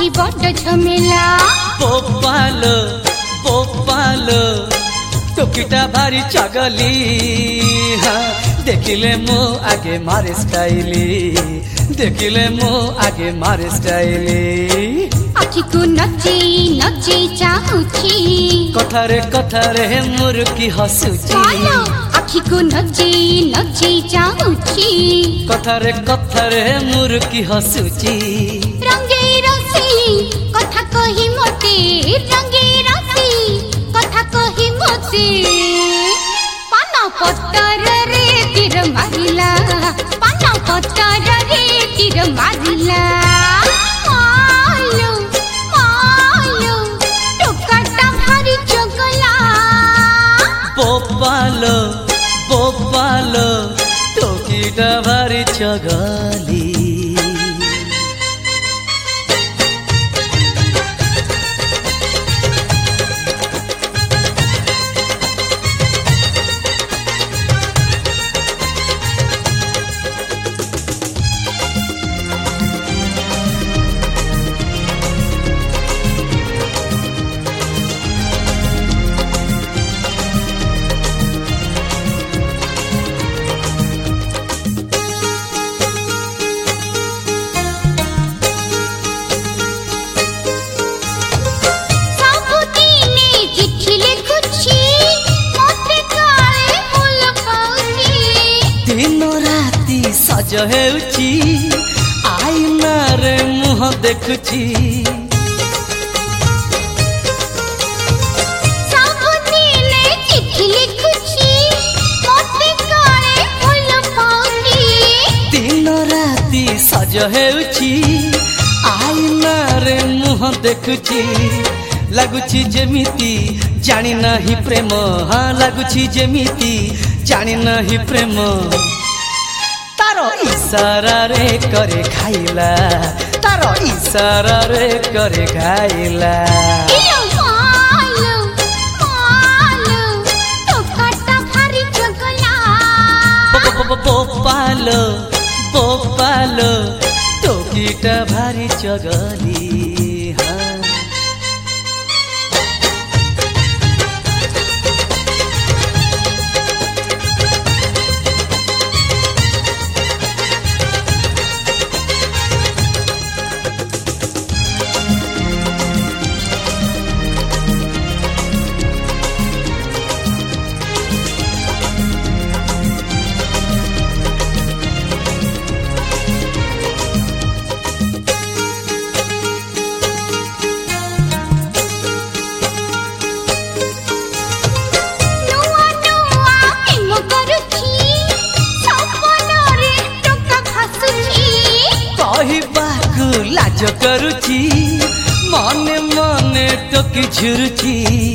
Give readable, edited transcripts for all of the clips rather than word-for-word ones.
सखी बड़ झमेला बोपालो बोपालो टोकीटा भारी चगली हाँ देखिले मो आगे मारे स्टाइली देखिले मो आगे मारे स्टाइली आखि को नची नची चाहुची कथारे मुर्की हसुची आखि को नची नची चाहुची कथारे मुर्की हसुची रंगे रसी कथा कही मते रंगे रसी कथा कही मते पाना पत्तर रे तीर मारिला पाना पत्तर रे तीर मारिला मालो मालो टोकाटा भारी चगला बोपालो बोपालो टोकीटा भारी चगली सज हेउची आईना रे मुह देखुची सबदिने चिट्ठी लिखुची मते काळे फूल पाउनी दिन राती सज हेउची आईना रे मुह देखुची लागुची जेमिति जानी नाही प्रेम हाँ लागुची जेमिति जानी नाही प्रेम तारो इशारा रे करे खाइला तारो इशारा रे करे खाइला मालो मालो टोकाटा भारी चगला बोपालो बोपालो टोकीटा भारी चगली हाँ लाज करुची मने मने टोकी झुरुची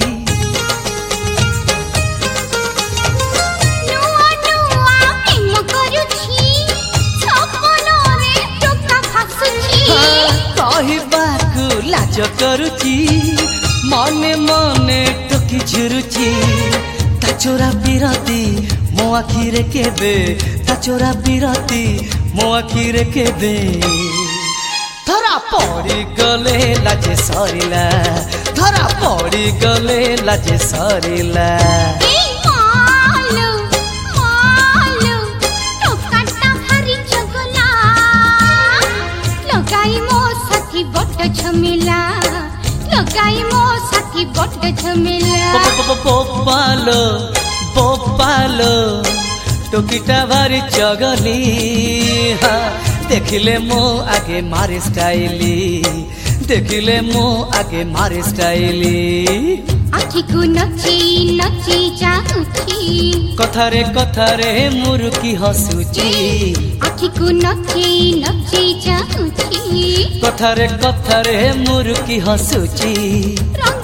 नुआ नुआ प्रेम करुची सपनो रे टोका भासुची कहबाकू लाज करुची मने मने टोकी झुरुची ता चोरा बिरती मो आखिरे केबे ता चोरा बिरती मो आखिरे केबे धरा पड़ी गले लाजे सरिला धरा पड़ी गले लाजे सरिला मालो मालो टोकाटा भारी चगला लगाई मो साथी बड़ झमेला लगाई मो साथी बड़ झमेला बोपालो बोपालो टोकीटा भारी चगली हाँ देखिले मो आगे मारे स्टाइली देखिले मो आगे मारे स्टाइली आखि को नची नची चाहुची कथारे मुर्की हसुची आखि को नची नची चाहुची कथारे मुर्की हसुची